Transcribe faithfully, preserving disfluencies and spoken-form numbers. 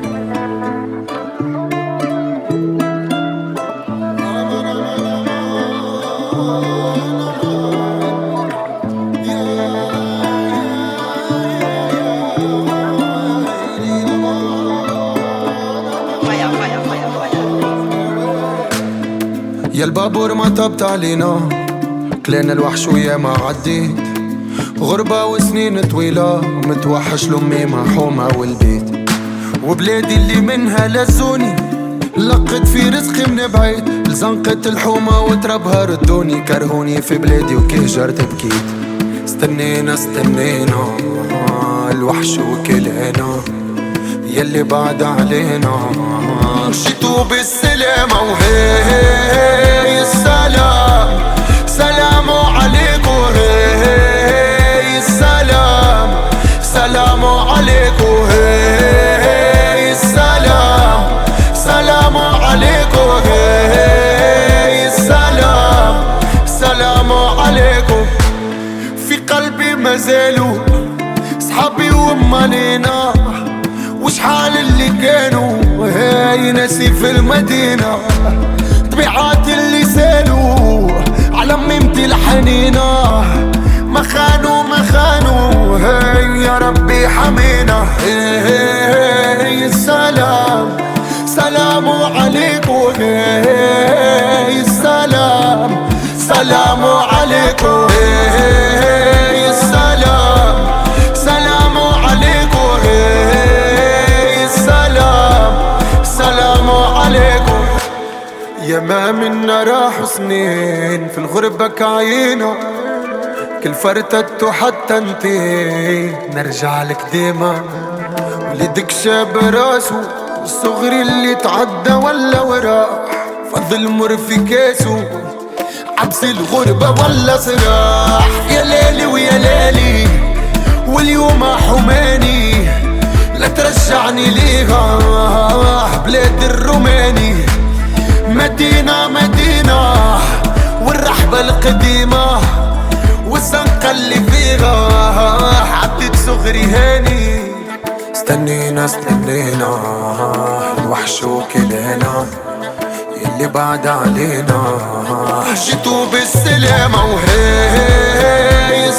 يا البابور ما طبت علينا، كلينا الوحش ويا ما عديت، غربة وسنين طويلة متوحش لأمي مرحومة والبيت، وبلادي اللي منها لزوني لقيت في رزقي من بعيد، لزنقة الحومة وتربها ردوني، كرهوني في بلادي وكهجرت بكيت. استنينا استنينا الوحش وكلنا يلي بعد علينا، مشيتو بالسلامة وهي السلام، سلام عليكم هي السلام، سلام عليكم هي السلام، سلام عليكم هي السلام، سلام عليكم. في قلبي مازالوا صحابي ومالينا، وشحال اللي كانوا هاي ناسي في المدينة، طبيعات اللي سالوا على ميمتي الحنينة، ما خانوا ما خانوا هاي يا ربي حمينا. هاي السلام سلام عليكم هاي السلام، سلام عليكم هاي السلام، سلام عليكم هاي السلام، سلام عليكم. يا ما منا راحوا سنين في الغربة كعينا، كل فرتت حتى انتي نرجع لك ديما، ولدك شاب راسه الصغري اللي تعدى ولا وراح، فضل مر في كاسه عبس الغربة ولا صراح. يا ليلي ويا ليلي واليوم حماني، لا ترجعني ليها بلاد الروماني، مدينة مدينة والرحبة القديمة، والزنقة اللي فيها عدت صغري هاني. استنينا استنينا الوحش وكلنا يلي بعد علينا، جيتوا بالسلامة وهي